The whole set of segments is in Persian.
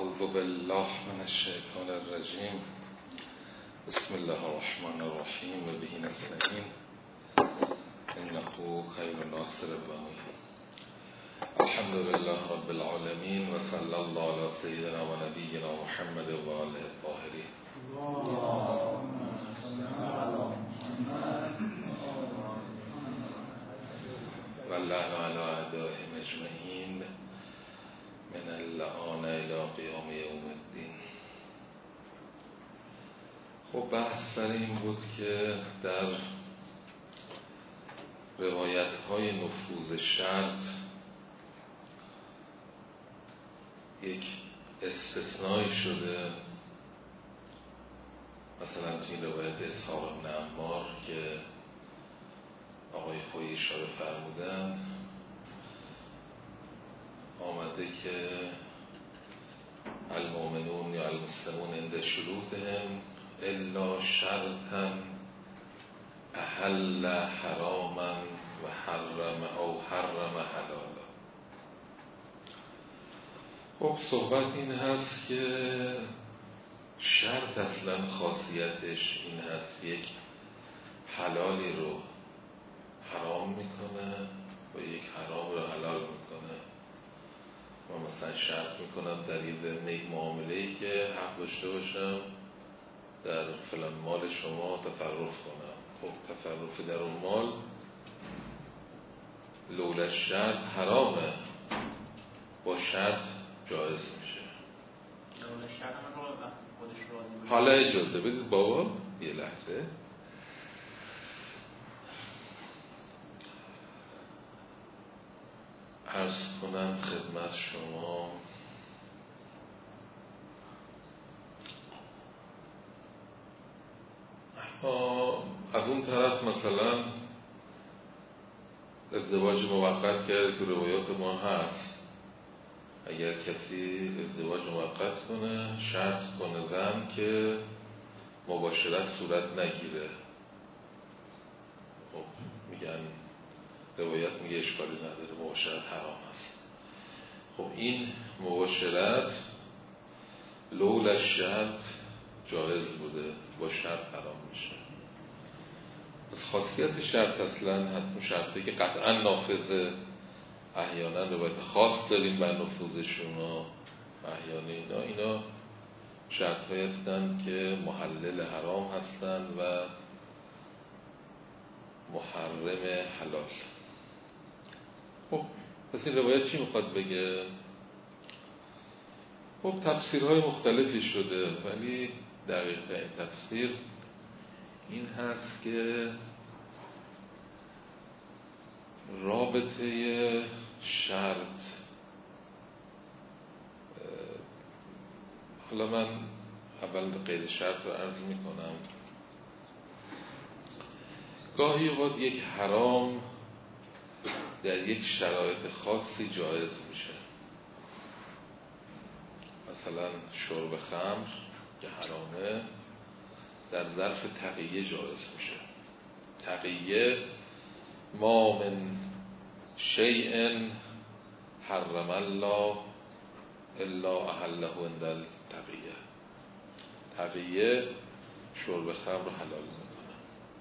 اعوذ بالله من الشیطان الرجیم. بسم الله الرحمن الرحیم و به نستعین انه خیر ناصر البانی. الحمد لله رب العالمین و صلی الله علی سیدنا و نبینا محمد و آله الطاهرین. و اللعن علی اعدائهم اجمعین من اللعان الى قیام یوم الدین. خب بحث سر این بود که در روایت های نفوذ شرط یک استثنایی شده، مثلا توی این روایت اسحاق بن عمار که آقای خویی اشاره فرمودن آمده که المؤمنون یا المسلمون عند شروطهم الا شرطا احل حراما و حرم او حرم حلالا. خب صحبت این هست که شرط اصلا خاصیتش این هست یک حلالی رو حرام میکنه و یک حرام رو حلال میکنه. و مثلا شرط میکنم در یک معامله‌ای که حق داشته باشم در فلان مال شما تصرف کنم. خب تصرف در اون مال لولا شرط حرامه، با شرط جایز میشه. لولا شرط هم رو خودش راضی باشه. حالا اجازه بدید بابا یه لحظه. عرض کنم خدمت شما از اون طرف مثلا ازدواج موقت کرده تو روایات ما هست، اگر کسی ازدواج موقت کنه شرط کنه زن که مباشرت صورت نگیره، خب میگن روایت میگه اشکالی نداره، مباشرت حرام است. خب این مباشرت لولا شرط جایز بوده، با شرط حرام میشه. از خاصیت شرط اصلا حتما شرطی که قطعا نافذه، احیانا روایت خاص داریم بر نفوذشون و احیانا اینا شرط های هستند که محلل حرام هستند و محرم حلال. خب پس این روایت چی میخواد بگه؟ خب تفسیرهای مختلفی شده، ولی دقیق ترین تفسیر این هست که رابطه شرط، حالا من اول غیر شرط رو عرض میکنم. گاهی اوقات یک حرام در یک شرایط خاصی جایز میشه، مثلا شرب خمر که حرامه در ظرف تقیه جایز میشه. تقیه ما من شیء حرم الله الا احله عند التقیه. تقیه شرب خمر حلال میکنه.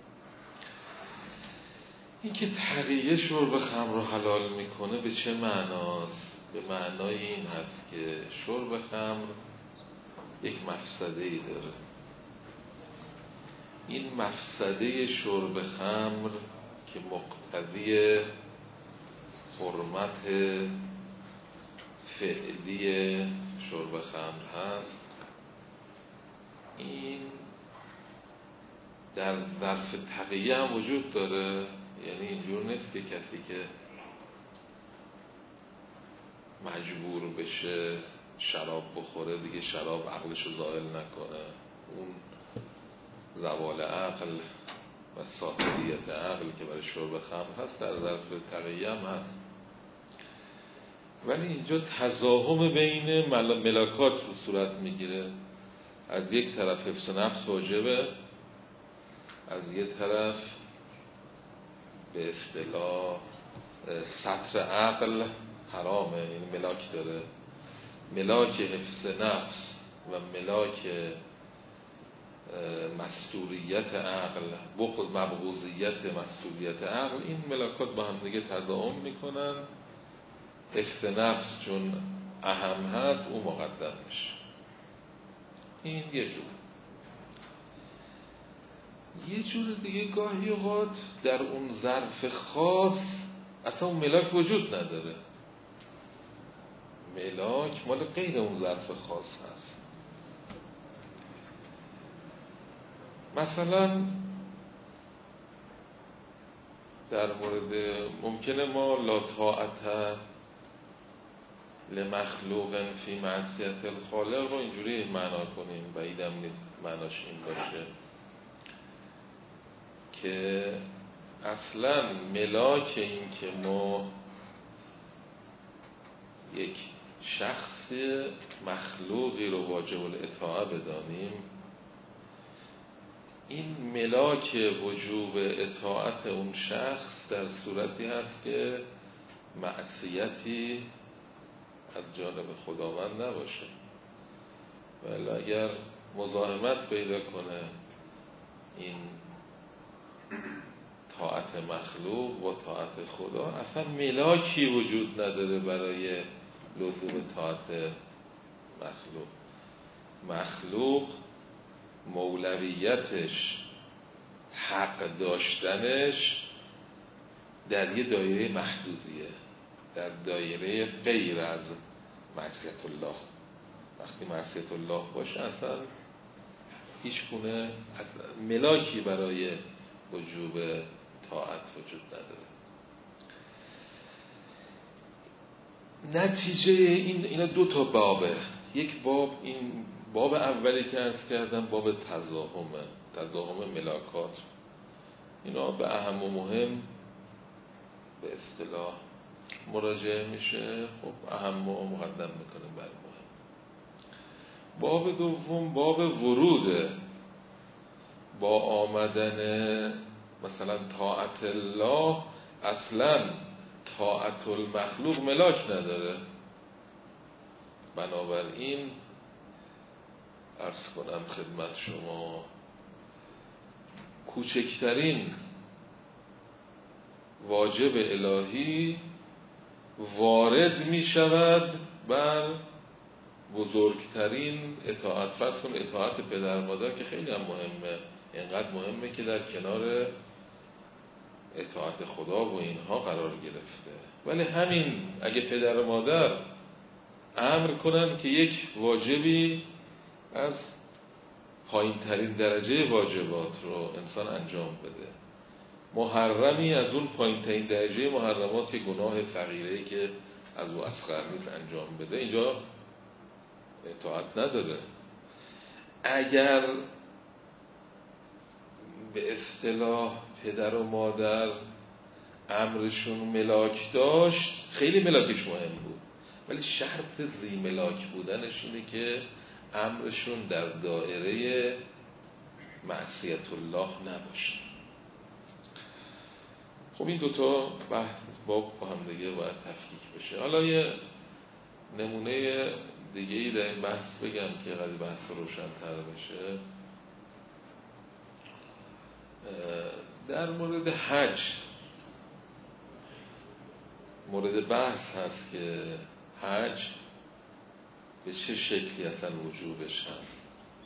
این که تقیه شرب خمر رو حلال میکنه به چه معناست؟ به معنای این هست که شرب خمر یک مفسده‌ای داره. این مفسده شرب خمر که مقتضی حرمت فعلی شرب خمر هست، این در ظرف تقیه هم وجود داره. یعنی اینجور نیست که کسی که مجبور بشه شراب بخوره دیگه شراب عقلشو زائل نکنه. اون زوال عقل و ساطریت عقل که برای شرب خمر هست در ظرف تقیه هم هست. ولی اینجا تضاهم بین ملاکات رو صورت میگیره. از یک طرف حفظ نفس واجبه، از یک طرف به اصطلاح سطر عقل حرامه، این ملاک داره. ملاک حفظ نفس و ملاک مستوریت عقل، مبغوضیت مستوریت عقل، این ملاکات با هم دیگه تضاهم میکنن. حفظ نفس چون اهم هست او مقدم میشه. این یه جور دیگه گاهی اوقات در اون ظرف خاص اصلا اون ملاک وجود نداره، ملاک مال غیر اون ظرف خاص هست. مثلا در مورد ممکنه ما لا طاعت لمخلوق فی معصیت الخالق رو اینجوری معنا کنیم، بعیدم نیست معناش این باشه که اصلا ملاک این که ما یک شخص مخلوقی رو واجب الاطاعه بدانیم، این ملاک وجوب اطاعت اون شخص در صورتی هست که معصیتی از جانب خداوند نباشه. ولی اگر مزاحمت پیدا کنه این طاعت مخلوق با طاعت خدا، اصلا ملاکی وجود نداره برای لزوم طاعت مخلوق مولویتش، حق داشتنش در یه دایره محدودیه، در دایره غیر از معصیت الله. وقتی معصیت الله باشه اصلا هیچ گونه ملاکی برای وجوب طاعت وجود نداره. نتیجه اینا دو تا بابه. یک باب، این باب اولی که عرض کردم، باب تضاهم ملاکات، اینا به اهم و مهم به اصطلاح مراجعه میشه. خب اهم و مقدم میکنیم بر مهم. باب دوم باب وروده. با آمدن مثلا طاعت الله اصلا طاعت المخلوق ملاک نداره. بنابراین عرض کنم خدمت شما کوچکترین واجب الهی وارد می شود بر بزرگترین اطاعت. فرض کن اطاعت پدر مادر که خیلی هم مهمه، اینقدر مهمه که در کنار اطاعت خدا و اینها قرار گرفته. ولی همین اگه پدر و مادر امر کنن که یک واجبی از پایین ترین درجه واجبات رو انسان انجام بده، محرمی از اون پایین ترین درجه محرمات، که گناه صغیره‌ای که از او اصغر نیست انجام بده، اینجا اطاعت نداره. اگر به اصطلاح پدر و مادر امرشون ملاک داشت، خیلی ملاکش مهم بود، ولی شرط زی ملاک بودنش اینه که امرشون در دایره معصیت الله نباشه. خب این دوتا بحث با هم دیگه باید تفکیک بشه. حالا یه نمونه دیگه‌ای در این بحث بگم که قضیه بحث روشن‌تر بشه. در مورد حج مورد بحث هست که حج به چه شکلی اصلا وجوبش هست.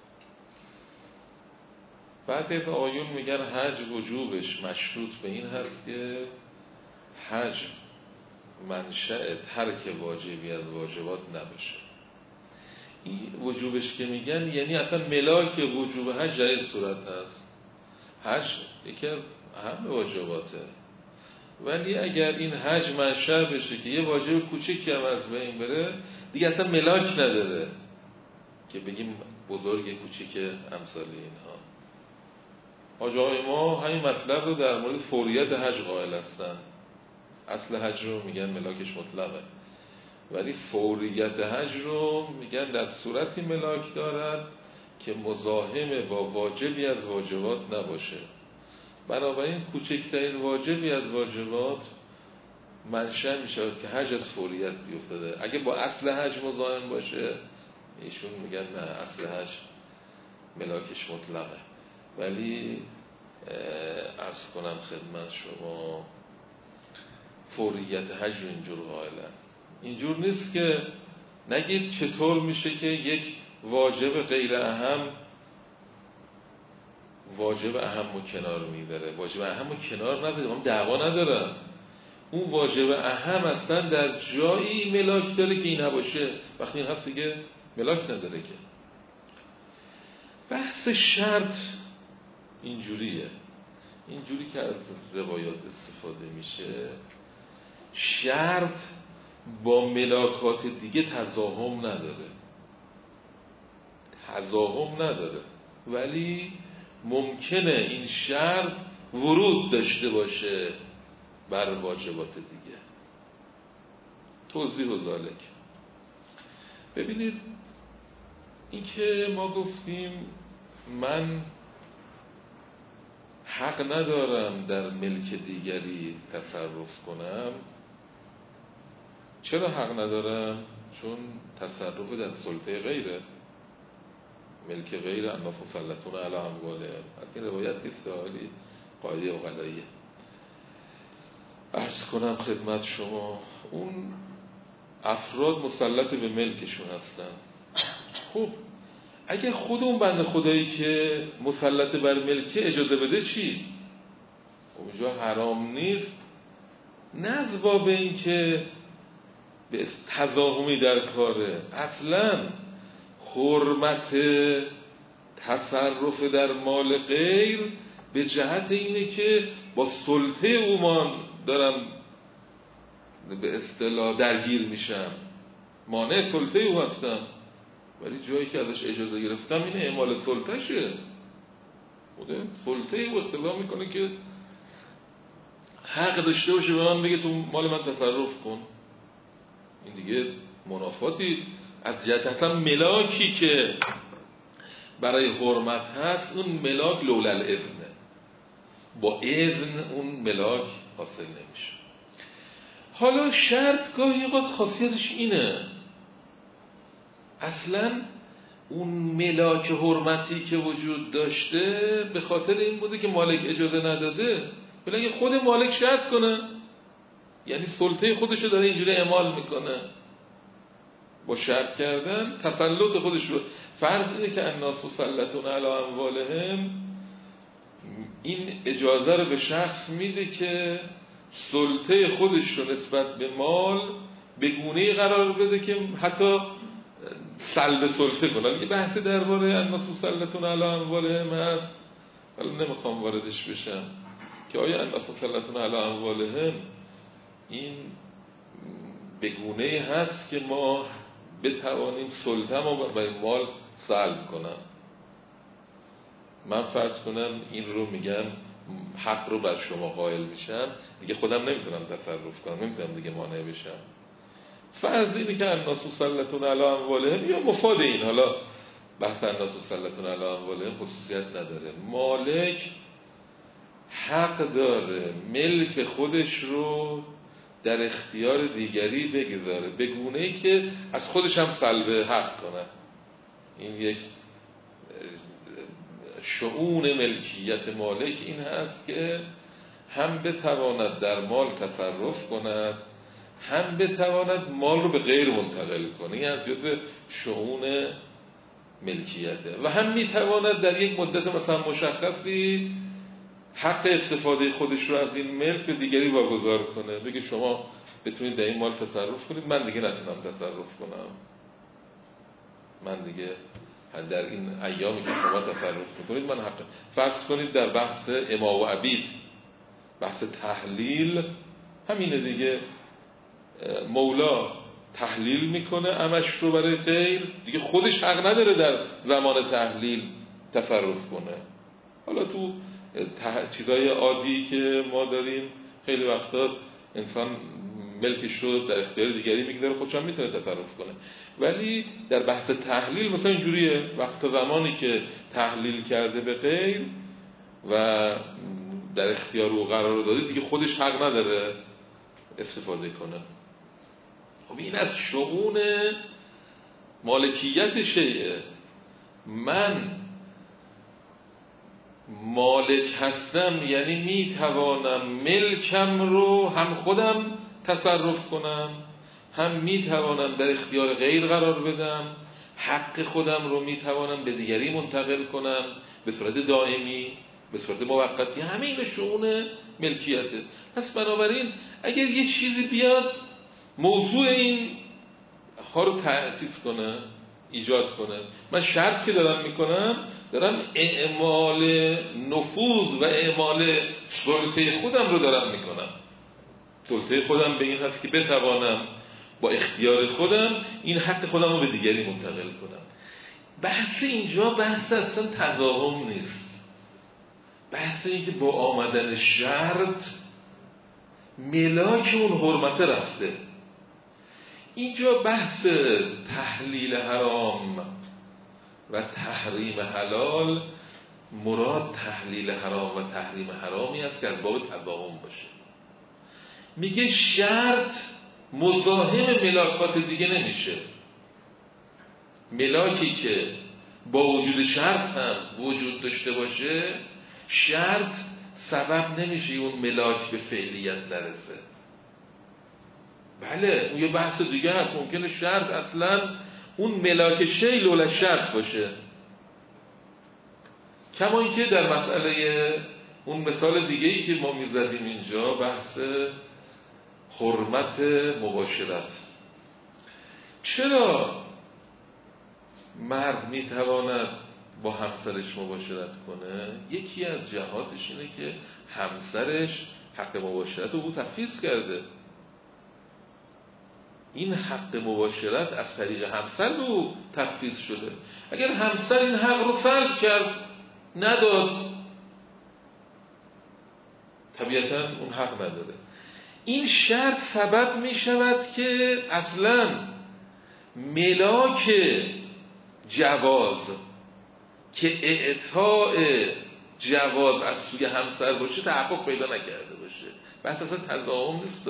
بعضی از آیون میگن حج وجوبش مشروط به این هست که حج منشأ ترک واجبی از واجبات نباشه. این وجوبش که میگن یعنی اصلا ملاک وجوب حج در این صورت هست. حج یکی از اهم واجباته، ولی اگر این حج منشأ بشه که یه واجب کوچیکی هم از بین بره، دیگه اصلا ملاک نداره که بگیم بزرگ کوچیک امثال اینها. حاجای ما همین مطلب رو در مورد فوریت حج قائل هستن. اصل حج رو میگن ملاکش مطلقه، ولی فوریت حج رو میگن در صورتی ملاک دارد که مزاحم با واجبی از واجبات نباشه. بنابراین کوچکترین واجبی از واجبات منشأ می شود که حج از فوریت بیفتاده. اگه با اصل حج مزاحم باشه ایشون میگن نه، اصل حج ملاکش مطلقه. ولی عرض کنم خدمت شما فوریت حج رو اینجور قائلن. اینجور نیست که نگید چطور میشه که یک واجب غیر اهم واجب اهم رو کنار میذاره. واجب اهم رو کنار نداره، من دعوا ندارم. اون واجب اهم اصلا در جایی ملاک داره که این نباشه. وقتی این هست دیگه ملاک نداره. که بحث شرط اینجوریه، اینجوری که از روایات استفاده میشه، شرط با ملاکات دیگه تضاهم نداره، ولی ممکنه این شرط ورود داشته باشه بر واجبات دیگه. توضیح و ذالک. ببینید این که ما گفتیم من حق ندارم در ملک دیگری تصرف کنم. چرا حق ندارم؟ چون تصرف در سلطه غیره. ملک غیر الناس مسلطون علی اموالهم. از این روایت نیست، ولی قاعده عقلاییه. عرض کنم خدمت شما اون افراد مسلط به ملکشون هستن. خب اگه خود اون بنده خدایی که مسلط بر ملکه اجازه بده چی؟ اونجا حرام نیست، نه از باب این که به تضاهمی در کاره. اصلا حرمت تصرف در مال غیر به جهت اینه که با سلطه اومان دارم به اصطلاح درگیر میشم، مانع سلطه او هستم. ولی جایی که ازش اجازه گرفتم اینه اعمال سلطه‌شه. بوده سلطه او اختیار میکنه که حق داشته باشه به من بگه تو مال من تصرف کن. این دیگه منافاتی از جهت اصلا ملاکی که برای حرمت هست، اون ملاک لولا الاذنه، با اذن اون ملاک حاصل نمیشه. حالا شرط گاهی اوقات خاصیتش اینه، اصلا اون ملاک حرمتی که وجود داشته به خاطر این بوده که مالک اجازه نداده. ولی اگه خود مالک شرط کنه، یعنی سلطه خودشو داره اینجوری اعمال میکنه با شرط کردن تسلط خودش رو. فرض اینه که الناس مسلطون علی اموالهم، این اجازه رو به شخص میده که سلطه خودش رو نسبت به مال به گونه‌ای قرار بده که حتی سلب سلطه کنه. یه بحثی درباره الناس مسلطون علی اموالهم هست، ولی نمیخوام واردش بشم که آیا الناس مسلطون علی اموالهم این به گونه‌ای هست که ما بتوانیم سلطه ما برای مال سلب کنم. من فرض کنم این رو میگم حق رو بر شما قائل میشم، دیگه خودم نمیتونم تصرف کنم، نمیتونم دیگه مانع بشم. فرض اینه که الناس مسلطون علی اموالهم یا مفاد این، حالا بحث الناس مسلطون علی اموالهم خصوصیت نداره، مالک حق داره ملک خودش رو در اختیار دیگری بگذاره به گونه‌ای که از خودش هم سلب حق کنه. این یک شؤون ملکیت مالک این هست که هم بتواند در مال تصرف کند، هم بتواند مال رو به غیر منتقل کنه. این از جزء شؤون ملکیته. و هم میتواند در یک مدت مثلا مشخصی حق استفاده خودش رو از این ملک به دیگری واگذار کنه، بگه شما بتونید در این مال تصرف کنید، من دیگه نتونم تصرف کنم، من دیگه در این ایامی که شما تصرف میکنید من حق. فرض کنید در بحث اما و عبید، بحث تحلیل همینه دیگه، مولا تحلیل میکنه امش رو برای غیر، دیگه خودش حق نداره در زمان تحلیل تصرف کنه. حالا تو چیزای عادی که ما داریم خیلی وقتا انسان ملکش رو در اختیار دیگری میگذاره، خودش هم میتونه تصرف کنه. ولی در بحث تحلیل مثلا اینجوریه، وقت زمانی که تحلیل کرده به غیر و در اختیار او قرار داده، دیگه خودش حق نداره استفاده کنه. خب این از شؤون مالکیت شیء. من مالک هستم یعنی میتوانم ملکم رو هم خودم تصرف کنم، هم میتوانم در اختیار غیر قرار بدم، حق خودم رو میتوانم به دیگری منتقل کنم به صورت دائمی، به صورت موقتی. همین شؤون ملکیته. پس بنابراین اگر یه چیزی بیاد موضوع این ها رو تأسیس کنه، ایجاد کنه، من شرط که دارم میکنم دارم اعمال نفوذ و اعمال سلطه خودم رو دارم میکنم. سلطه خودم به این هست که بتوانم با اختیار خودم این حق خودم رو به دیگری منتقل کنم. بحث اینجا بحث اصلا تضاهم نیست. بحث این که با آمدن شرط ملاک اون حرمت رفته. اینجا بحث تحلیل حرام و تحریم حلال، مراد تحلیل حرام و تحریم حرامی است که از باب تضاهم باشه. میگه شرط مزاحم ملاکات دیگه نمیشه. ملاکی که با وجود شرط هم وجود داشته باشه، شرط سبب نمیشه اون ملاک به فعلیت نرسه. بله اون یه بحث دیگه هست. ممکنه شرط اصلا اون ملاک شی لولا شرط باشه، کما اینکه در مسئله اون مثال دیگه‌ای که ما میزدیم اینجا، بحث حرمت مباشرت. چرا مرد میتواند با همسرش مباشرت کنه؟ یکی از جهاتش اینه که همسرش حق مباشرت رو تفویض کرده. این حق مباشرت از طریق همسر به او تفویض شده. اگر همسر این حق رو سلب کرد، نداد، طبیعتا اون حق نداره. این شرط سبب می شود که اصلا ملاک جواز که اعطاء جواز از سوی همسر باشه تحقق پیدا نکرده باشه. بحث اصلا تضاهم نیست.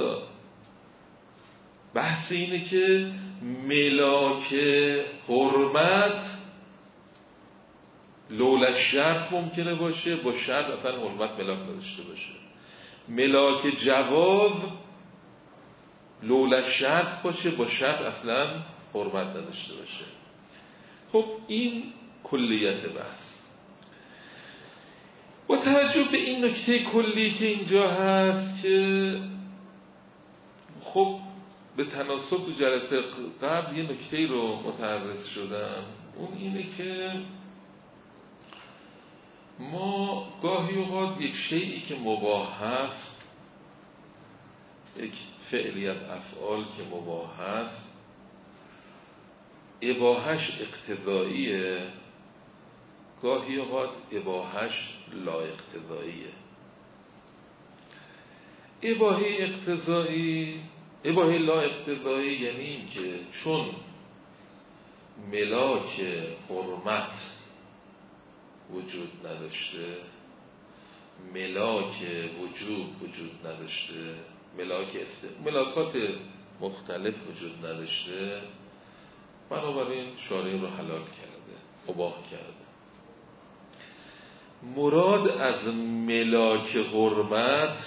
بحث اینه که ملاک حرمت لولا شرط ممکنه باشه، با شرط اصلا حرمت ملاک نداشته باشه. ملاک جواز لولا شرط باشه، با شرط اصلا حرمت نداشته باشه. خب این کلیت بحث. با توجه به این نکته کلی که اینجا هست که خب به تناسب تو جلسه قبل یه نکته رو متعرض شدم، اون اینه که ما گاهی اوقات یک شیئی که مباح هست، یک فعلیت افعال که مباح هست، اباحش اقتضاییه، گاهی اوقات اباحش لا اقتضاییه. اباحه لا اقتضایی یعنی این که چون ملاک حرمت وجود نداشته، ملاک وجود نداشته، ملاکات مختلف وجود نداشته، بنابراین شارع رو حلال کرده، مباح کرده. مراد از ملاک حرمت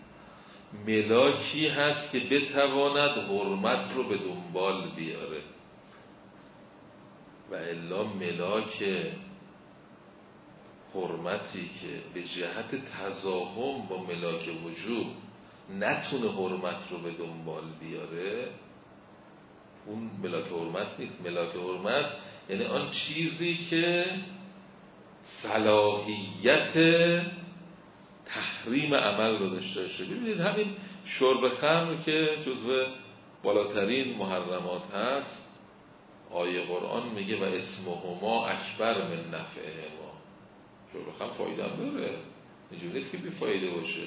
ملاکی هست که بتواند حرمت رو به دنبال بیاره، و الا ملاک حرمتی که به جهت تضاهم با ملاک وجوب نتونه حرمت رو به دنبال بیاره، اون ملاک حرمت نیست. ملاک حرمت یعنی آن چیزی که صلاحیت تحریم عمل رو داشته باشه. ببینید همین شرب خمر که جزو بالاترین محرمات هست، آیه قرآن میگه و اسمهما اکبر من نفعهما. شرب خمر فایده هم داره، اینجوری نیست که بی فایده باشه،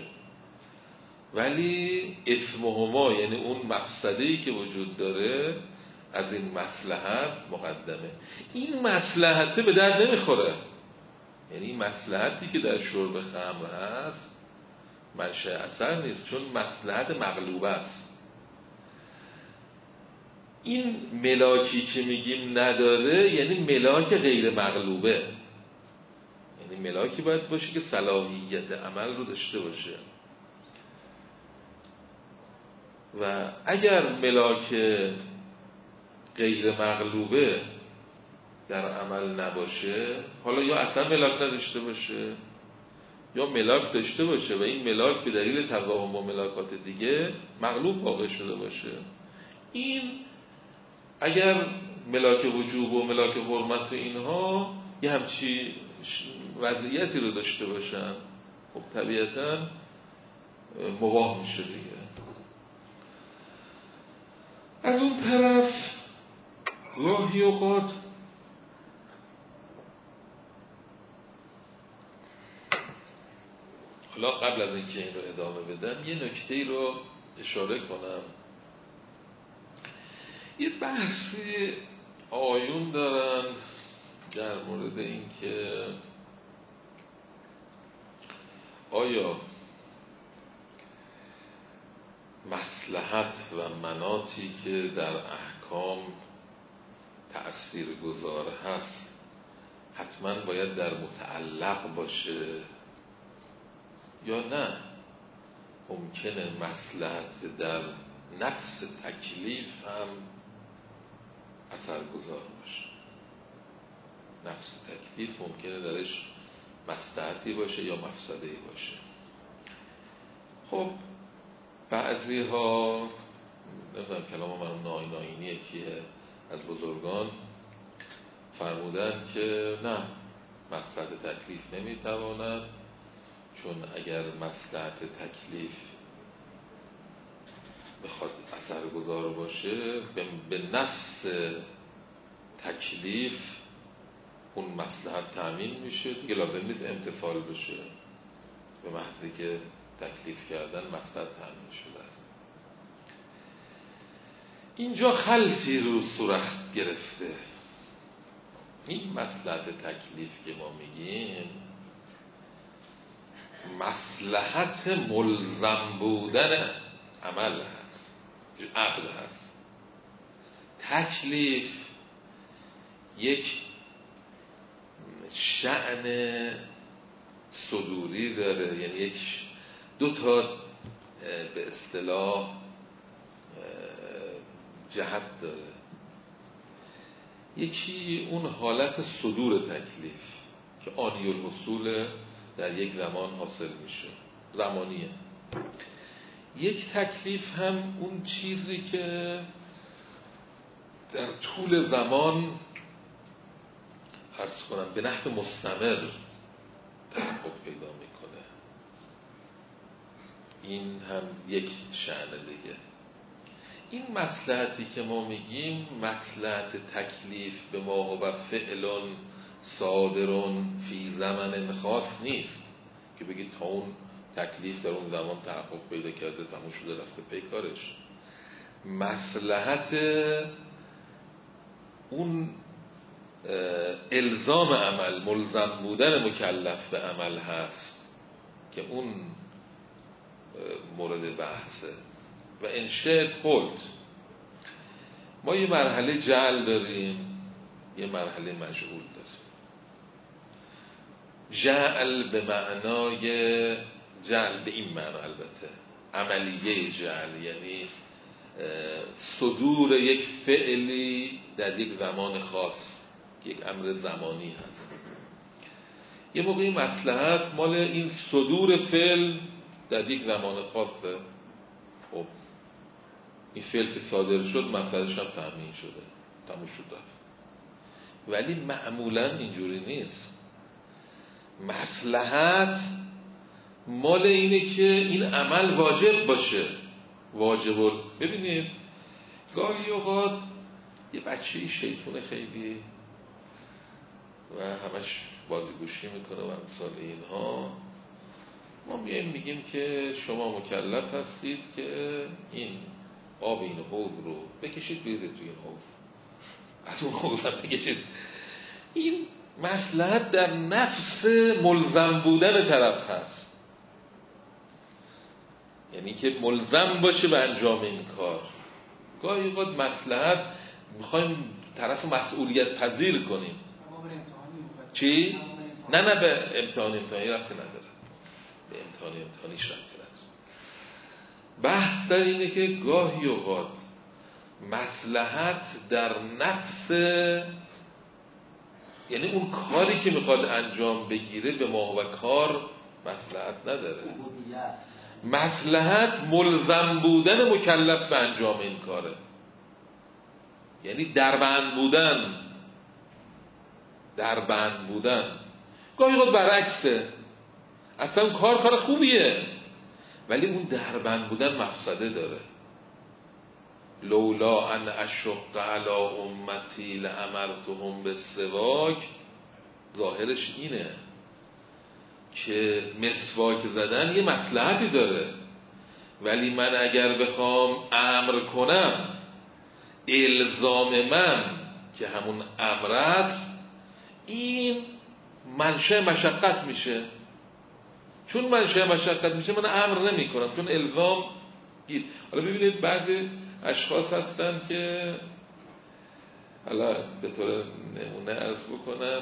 ولی اسمهما یعنی اون مقصدی که وجود داره از این مصلحت مقدمه. این مصلحت به درد نمیخوره، یعنی مصلحتی که در شرب خمر هست منشأ اثر نیست، چون مصلحت مغلوبه است. این ملاکی که میگیم نداره یعنی ملاک غیر مغلوبه، یعنی ملاکی باید باشه که صلاحیت عمل رو داشته باشه. و اگر ملاک غیر مغلوبه در عمل نباشه، حالا یا اصلا ملاک نداشته باشه یا ملاک داشته باشه و این ملاک به دلیل تفاهم با ملاکات دیگه مغلوب واقع شده باشه، این اگر ملاک وجوب و ملاک حرمت و اینها یه همچی وضعیتی رو داشته باشن، خب طبیعتاً مباح میشه دیگه. از اون طرف گاهی اوقات حالا قبل از اینکه این رو ادامه بدم یه نکته‌ای رو اشاره کنم. یه بحثی آیون دارن در مورد این که آیا مصلحت و مناطی که در احکام تأثیرگذار هست حتما باید در متعلق باشه یا نه ممکنه مصلحت در نفس تکلیف هم اثرگذار باشه. نفس تکلیف ممکنه درش مصلحتی باشه یا مفسده‌ای باشه. خب بعضی ها نمیدونم کلام من ناینیه کیه از بزرگان فرمودن که نه، مصلحت تکلیف نمیتواند، چون اگر مصلحت تکلیف بخواد اثرگذار باشه به نفس تکلیف اون مصلحت تأمین میشه دیگه، لازم نیست امتثال بشه، به محضی که تکلیف کردن مصلحت تأمین شده است. اینجا خلطی رو صورت گرفته. این مصلحت تکلیف که ما میگیم مصلحت ملزم بودن عمل هست، عقد هست. تکلیف یک شأن صدوری داره، یعنی یک دو تا به اصطلاح جهت داره. یکی اون حالت صدور تکلیف که آنی الحصول در یک زمان حاصل میشه، زمانیه. یک تکلیف هم اون چیزی که در طول زمان عرض کنم به نحو مستمر تحقق پیدا میکنه. این هم یک شأن دیگه. این مصلحتی که ما میگیم مصلحت تکلیف به ما و فعلون صادرون فی زمن خاص نیست که بگید تا اون تکلیف در اون زمان تحقق پیدا کرده تموم شده رفته پی کارش. مصلحت اون الزام عمل، ملزم بودن مکلف به عمل هست که اون مورد بحثه. و انشأت قلت ما یه مرحله جعل داریم، یه مرحله مجعول داریم. جعل به معنای جعل به این معنی البته عملیه جعل، یعنی صدور یک فعلی در یک زمان خاص، یک امر زمانی هست. یه موقعی مصلحت مال این صدور فعل در یک زمان خاصه. خب این فعل که صادر شد مفسدش هم تأمین شده، تموم شد رفت. ولی معمولا اینجوری نیست. مصلحت مال اینه که این عمل واجب باشه. ببینید گاهی اوقات یه بچه‌ای شیطونه خیلی و همش بازیگوشی میکنه و امثال اینها، ما میگیم که شما مکلف هستید که این آب این حوض رو بکشید بیرید توی این حوض، از اون حوض هم بکشید. این مصلحت در نفس ملزم بودن طرف هست. یعنی که ملزم باشه به انجام این کار. گاهی اوقات مصلحت میخوایم طرف مسئولیت پذیر کنیم. چی؟ نه به امتحانی ربطی نداره، به امتحانیش ربطی نداره. بحث سر اینه که گاهی اوقات مصلحت در نفس، یعنی اون کاری که میخواد انجام بگیره به محو کار مصلحت نداره. مصلحت ملزم بودن مکلف به انجام این کاره، یعنی دربند بودن. گاهی اوقات برعکسه، اصلا کار خوبیه ولی اون دربند بودن مفسده داره. لولا ان اشق علی امتی لامرتهم بالسواک، ظاهرش اینه که مسواک زدن یه مصلحتی داره، ولی من اگر بخوام امر کنم، الزام من که همون امر است، این منشأ مشقت میشه. چون منشأ مشقت میشه من امر نمی کنم، چون الزام گیر. حالا ببینید بعضی اشخاص هستن که، حالا به طور نمونه عرض بکنم،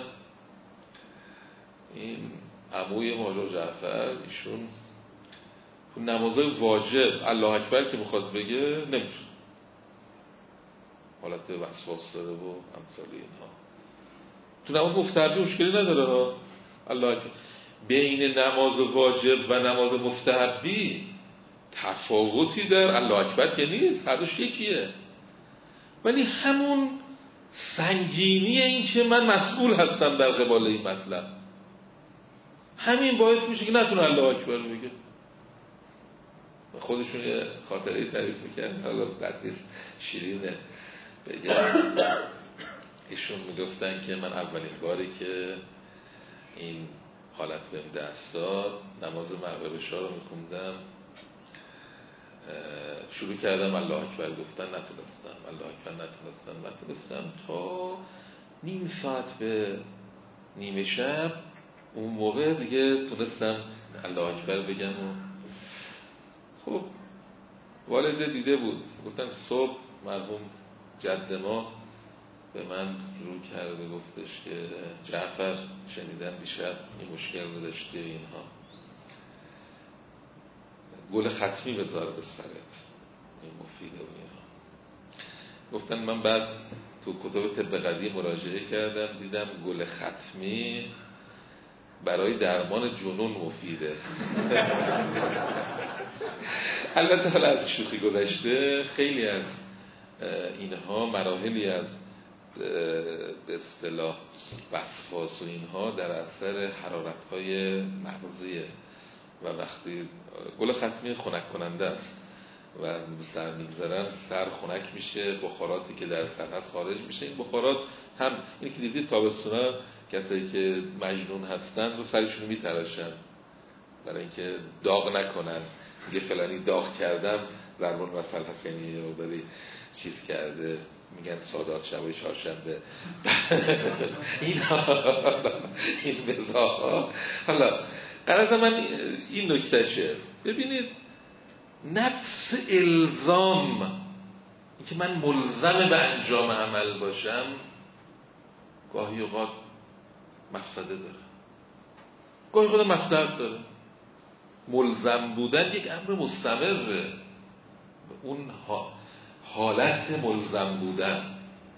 این عموی ماجر جعفر، ایشون تو نمازهای واجب الله اکبر که میخواد بگه نمیتونه، حالت وسواس داره و امثال اینها. تو نماز مستحبی مشکلی نداره ها، الله اکبر. بین نماز واجب و نماز مستحبی تفاوتی در الله اکبر که نیست، هر دوش یکیه، ولی همون سنگینی این که من مسئول هستم در قبال این مطلب، همین باعث میشه که نتونه الله اکبر بگه. خودشون یه خاطره تعریف میکنن، حالا بد نیست شیرینه بگم. ایشون میگفتن که من اولین باری که این حالت بهم دست داد، نماز مغرب عشا رو میخوندم، شروع کردم الله اکبر گفتن، نتونستم الله اکبر نتونستم تا نیم ساعت به نیمه شب. اون موقع دیگه تونستم الله اکبر بگم و خب والده دیده بود، گفتن صبح مرحوم جد ما به من رو کرده گفتش که جعفر شنیدم دیشب این مشکل رو داشتی، اینها گل ختمی بذار به سرت، این مفیده و اینها. گفتن من بعد تو کتاب طب قدیم مراجعه کردم، دیدم گل ختمی برای درمان جنون مفیده. البته حالا از شوخی گذشته، خیلی از اینها مراحلی از به اصطلاح وسواس و اینها در اثر حرارت‌های مغزیه و وقتی گل ختمی خنک کننده است و سر میگذارن سر خنک میشه، بخاراتی که در سر هست خارج میشه. این بخارات هم این که دیدید تابستونا کسایی که مجنون هستن رو سرشون میتراشن برای اینکه داغ نکنن، میگه فلانی داغ کردم، ضرب المثل هست، یعنی رو داری چیز کرده، میگن سادات شبای چهارشنبه. این بزاها. حالا قرار من این نکتهشه، ببینید نفس الزام، این که من ملزم به انجام عمل باشم، گاهی اوقات مفسده داره، گاهی اوقات مصلحت داره. ملزم بودن یک امر مستمره، اون حالت ملزم بودن،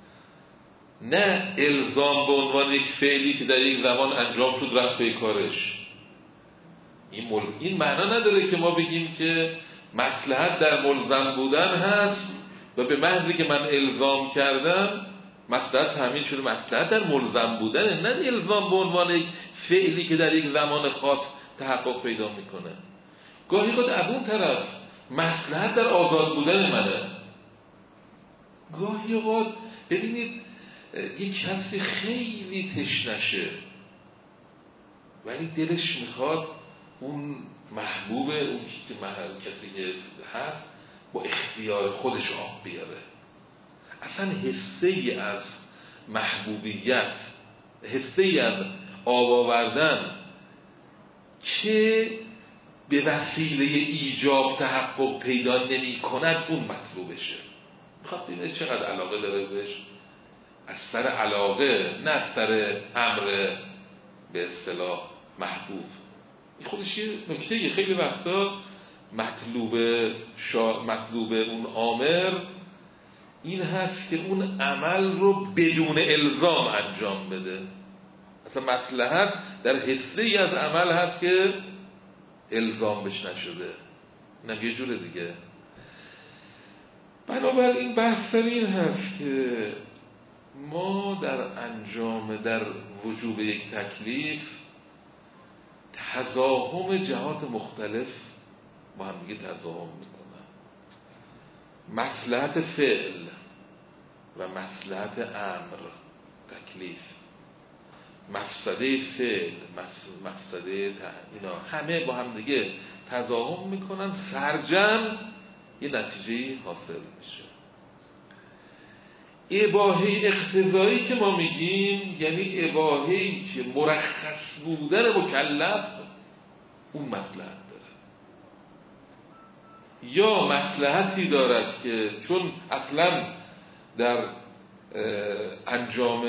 نه الزام به عنوان یک فعلی که در یک زمان انجام شد رفت به کارش. این معنا نداره که ما بگیم که مصلحت در ملزم بودن هست و به محضی که من الزام کردم مصلحت تامین شده. مصلحت در ملزم بودن، نه الزام به عنوان یک فعلی که در یک زمان خاص تحقق پیدا میکنه. گاهی خود از اون طرف مصلحت در آزاد بودن منه. گاهی اوقات ببینید یک کسی خیلی تشنشه ولی دلش میخواد اون محبوب، اون کسی که هست با اختیار خودش آب بیاره. اصلا حسه از محبوبیت، حسه از آب آوردن که به وسیله ایجاب تحقق پیدا نمی کند اون مطلوبشه. میخواد ببینه چقدر علاقه داره بهش، از سر علاقه نه از سر امر به اصطلاح محبوب. این خودش یه نکته، خیلی وقتا مطلوب اون آمر این هست که اون عمل رو بدون الزام انجام بده. اصلا مصلحت در حصه ای از عمل هست که الزام بش نشده، اینم یه جور دیگه. بنابراین بحث این هست که ما در وجوب یک تکلیف تزاحم جهات مختلف با هم دیگه تزاحم میکنن. مصلحت فعل و مصلحت امر تکلیف، مفسده فعل، مفسده اینا همه با هم دیگه تزاحم میکنن، سرجم یه نتیجه حاصل میشه. اباحه اقتضایی که ما میگیم یعنی اباحه‌ای که مرخص بودن مکلف اون مصلحت داره، یا مصلحتی دارد که چون اصلا در انجام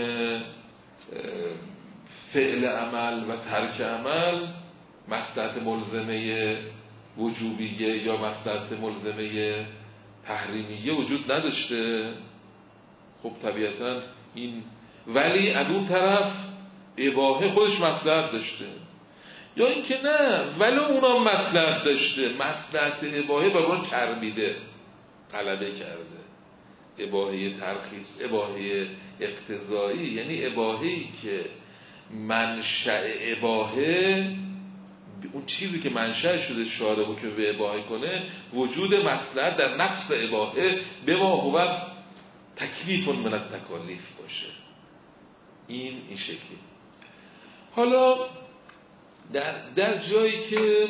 فعل عمل و ترک عمل مصلحت ملزمه وجوبیه یا مصلحت ملزمه تحریمیه وجود نداشته، خب طبیعتا این، ولی از اون طرف اباحه خودش مصلحت داشته، یا اینکه نه ولی اونا مصلحت داشته، مصلحت اباحه بر اون چربیده، غلبه کرده. اباحه ترخیص، اباحه اقتضایی یعنی اباحه‌ای که منشأ اباحه، اون چیزی که منشأ شده شارع که به اباحه کنه، وجود مصلحت در نفس اباحه به ما هو تکلیف من التکالیف باشه. این شکلی. حالا در جایی که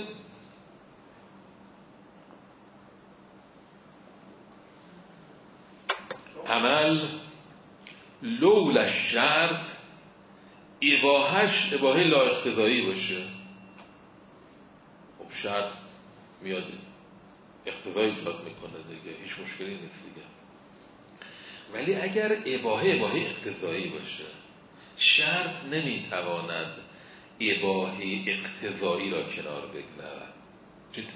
عمل لولا الشرط اباحه لا اقتضایی باشه، خب شرط میاد اقتضایی ایجاد میکنه دیگه، هیچ مشکلی نیست دیگه. ولی اگر اباحه اقتضایی باشه، شرط نمیتواند اباحه اقتضایی را کنار بگذارد، چون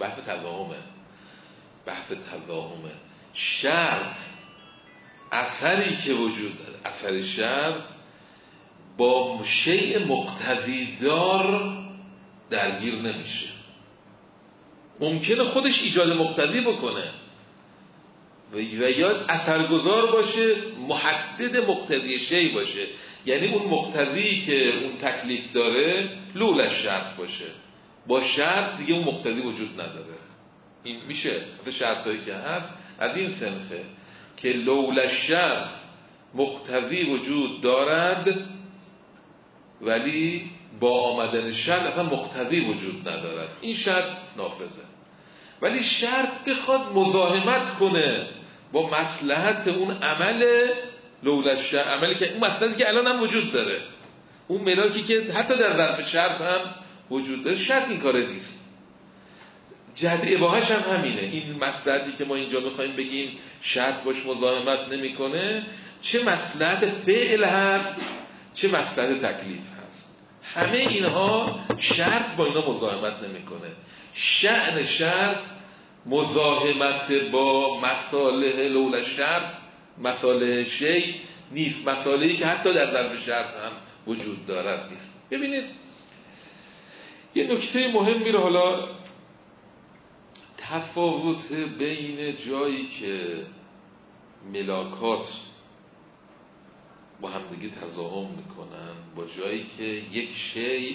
بحث تضاهمه. شرط اثری که وجود داره، اثر شرط با شیء مقتضی دار درگیر نمیشه. ممکنه خودش ایجاد مقتضی بکنه و یا اثرگذار باشه، محدد مقتضی شیء باشه، یعنی اون مقتضی که اون تکلیف داره لولا شرط باشه، با شرط دیگه اون مقتضی وجود نداره. این میشه شرطایی که هست از این صنفه که لولا شرط مقتضی وجود دارد ولی با آمدن شرط اصلا مقتضی وجود ندارد، این شرط نافذه. ولی شرط بخواد مزاحمت کنه با مصلحت اون عمل لولا الشرط، عملی که اون مصلحتی که الان هم وجود داره، اون ملاکی که حتی در ظرف شرط هم وجود داره، شرط این کاره نیست. جهت اباحه‌ش هم همینه. این مصلحتی که ما اینجا میخوایم بگیم شرط باش مزاحمت نمیکنه، چه مصلحت فعل هست چه مصلحت تکلیف هست، همه اینها شرط با اینا مزاحمت نمیکنه. شأن شرط مزاحمت با مصالح لولا شرط، مصالح شیء نیست، مصالحی که حتی در ظرف شرط هم وجود دارد نیست. ببینید یه نکته مهمی رو، حالا تفاوت بین جایی که ملاکات با همدیگه تضاهم میکنن با جایی که یک شیء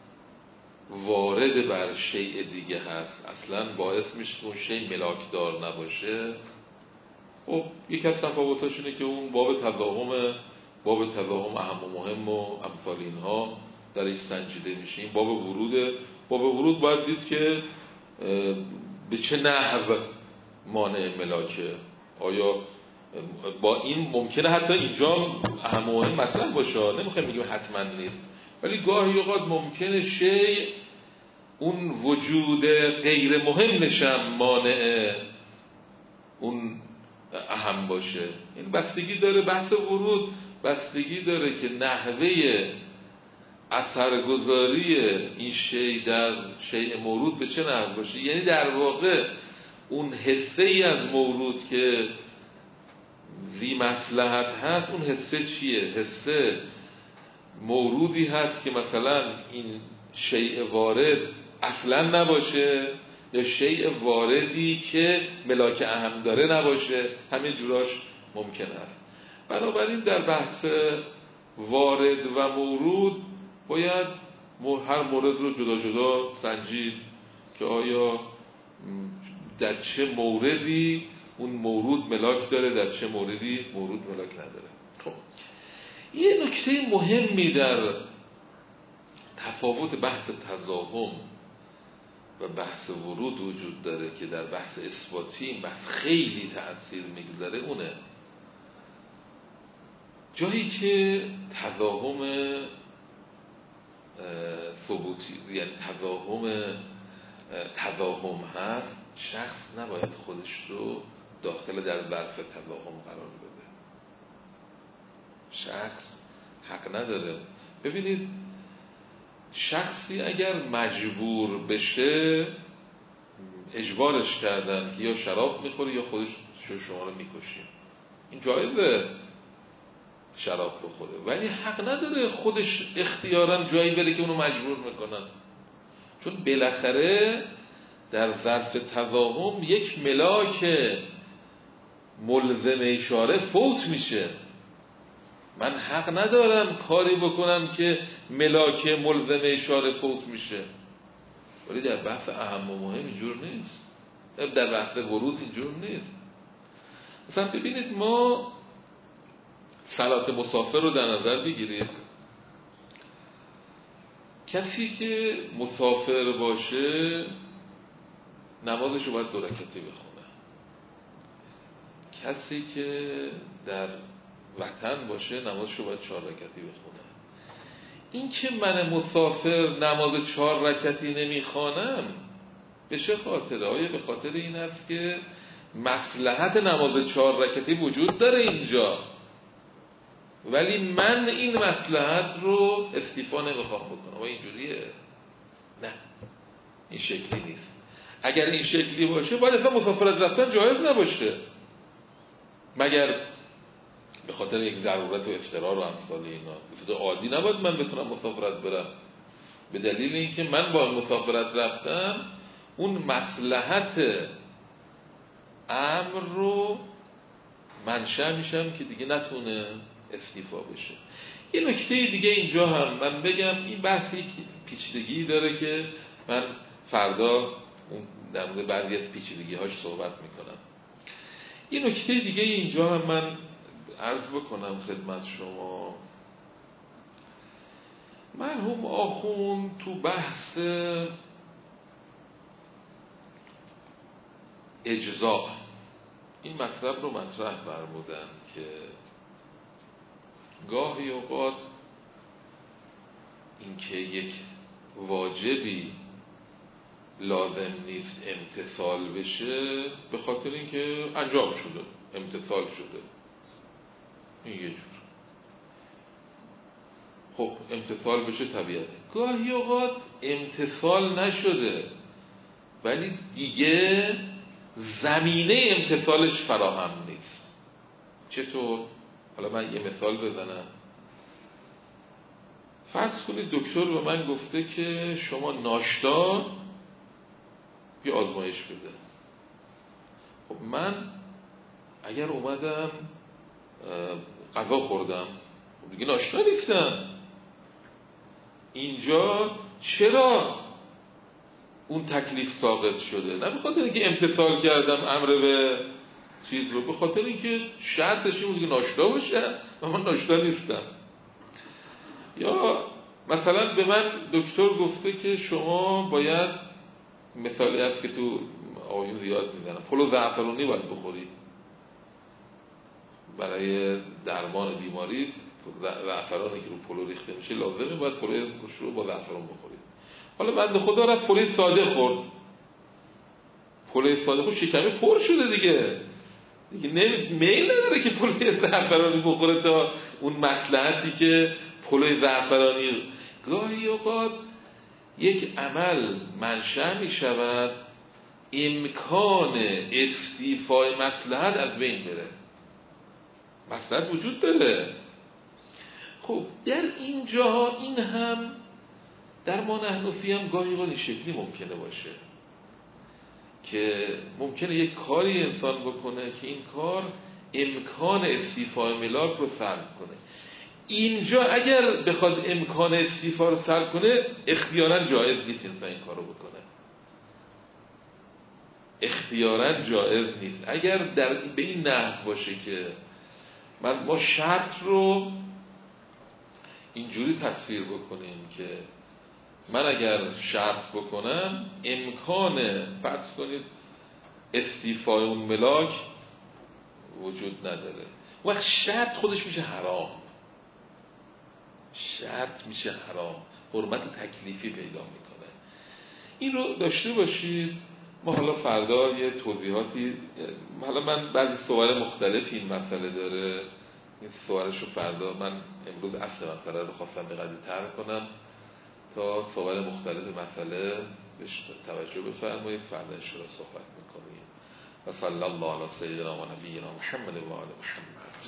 وارد بر شیء دیگه هست اصلا باعث میشه که اون شیء ملاکدار نباشه. خب یک از تفاوتاش اینه که اون باب تضاهم اهم و مهم و امثال اینها در یک سنجیده میشه. این باب ورود باید دید که به چه نحو مانع ملاکه. آیا با این ممکنه حتی اینجا اهم و مهم مطرح باشه، نمیخوایم بگیم حتما نیست، ولی گاهی اوقات ممکنه شیء اون وجود غیر مهمش هم مانع اون اهم باشه. این بستگی داره، بحث ورود بستگی داره که نحوه اثرگذاری این شیء در شیء مورود به چه نحو باشه. یعنی در واقع اون حسه ای از مورود که ذی مصلحت هست، اون حسه چیه؟ حسه مورودی هست که مثلا این شیء وارد اصلا نباشه، یا شیء واردی که ملاک اهم داره نباشه، همین جوراش ممکن است. بنابراین در بحث وارد و مورود باید هر مورد رو جدا جدا سنجید که آیا در چه موردی اون مورود ملاک داره، در چه موردی مورود ملاک نداره. خب یه نکته مهمی در تفاوت بحث تضاهم و بحث ورود وجود داره که در بحث اثباتی این بحث خیلی تأثیر میگذاره. اونه جایی که تضاهم ثبوتی، یعنی تضاهم هست، شخص نباید خودش رو داخل در ظرف تضاهم قرار بده. شخص حق نداره. ببینید شخصی اگر مجبور بشه، اجبارش کردن که یا شراب میخوره یا خودش شما رو میکشیم، این جایزه شراب بخوره، ولی حق نداره خودش اختیاراً جایی بره که اونو مجبور میکنن. چون بالاخره در ظرف تضاهم یک ملاک ملزم اشاره فوت میشه. من حق ندارم کاری بکنم که ملاک ملزم اشاره فوت میشه، ولی در بحث اهم و مهم اینجور نیست. در بحث ورود اینجور نیست. مثلا ببینید ما صلات مسافر رو در نظر بگیرید. کسی که مسافر باشه نمازش رو باید 2 رکعتی بخونه. کسی که در وطن باشه نمازش رو باید 4 رکعتی بخونه. این که من مسافر نماز 4 رکعتی نمیخوانم به چه خاطره؟ آیا به خاطر این است که مصلحت نماز 4 رکعتی وجود داره اینجا، ولی من این مصلحت رو استیفا نمیخوام بکنم؟ آیا اینجوریه؟ نه، این شکلی نیست. اگر این شکلی باشه باید اصلا مسافرت رفتن جایز نباشه، مگر به خاطر یک ضرورت و افترار و امثال اینا. به صورت عادی نباید من بتونم مسافرت برم، به دلیل اینکه من با مسافرت رفتم اون مصلحت امر رو منشأ میشم که دیگه نتونه استیفا بشه. یه نکته دیگه اینجا هم من بگم، این بحثی پیچیدگی داره که من فردا در مورد بعضی از پیچیدگی هاش صحبت میکنم. یه نکته دیگه اینجا هم من عرض بکنم خدمت شما. مرحوم آخوند تو بحث اجزا این مطلب رو مطرح فرمودن که گاهی اوقات اینکه یک واجبی لازم نیست امتثال بشه به خاطر اینکه انجام شده، امتثال شده. این یه جور. خب امتثال بشه طبیعته. گاهی اوقات امتثال نشده ولی دیگه زمینه امتثالش فراهم نیست. چطور؟ حالا من یه مثال بزنم. فرض کنید دکتر به من گفته که شما ناشتا یه آزمایش بده. خب من اگر اومدم غذا خوردم دیگه ناشتا نیستم، اینجا چرا اون تکلیف ساقط شده؟ نه به خاطر اینکه امتثال کردم امر به چیز رو، به خاطر اینکه شرطش این بود که ناشتا باشه و من ناشتا نیستم. یا مثلا به من دکتر گفته که شما باید، مثالی هست که تو آقایون زیاد میزنن، پلو زعفرانی باید بخوری برای درمان بیماری. زعفرانی که رو پلو ریخته میشه لازمه، باید پلوش رو با زعفران بخورید. حالا بنده خدا رفت پلوی ساده خورد، پلوی ساده خورد شکمه پر شده دیگه میل نداره که پلوی زعفرانی بخوره تا اون مصلحتی که پلوی زعفرانی. گاهی اوقات یک عمل منشأ می شود امکان استیفای مصلحت از بین بره. مصلحت وجود داره. خب در اینجا این هم در ما نحنفی هم گاهی اوقات این شکلی ممکنه باشه که ممکنه یک کاری انسان بکنه که این کار امکان استیفای ملاک رو سلب کنه. اینجا اگر بخواد امکان استیفا رو سلب کنه اختیاراً جایز نیست انسان این کار رو بکنه، اختیاراً جایز نیست. اگر به این نحو باشه که ما شرط رو اینجوری تصویر بکنیم که من اگر شرط بکنم امکان فرض کنید استیفای اون ملاک وجود نداره، وقت شرط خودش میشه حرام، شرط میشه حرام، حرمت تکلیفی پیدا میکنه. این رو داشته باشید. ما حالا فردا یه توضیحاتی، حالا من بعضی صور مختلفی این مسئله داره، این صورش رو فردا، من امروز اصل مسئله رو خواستم به قدری طرح کنم تا صور مختلف مسئله بهش توجه بفرمایید، فردا ان شاءالله صحبت میکنیم. و صلی الله علی سیدنا و نبینا محمد و آل محمد.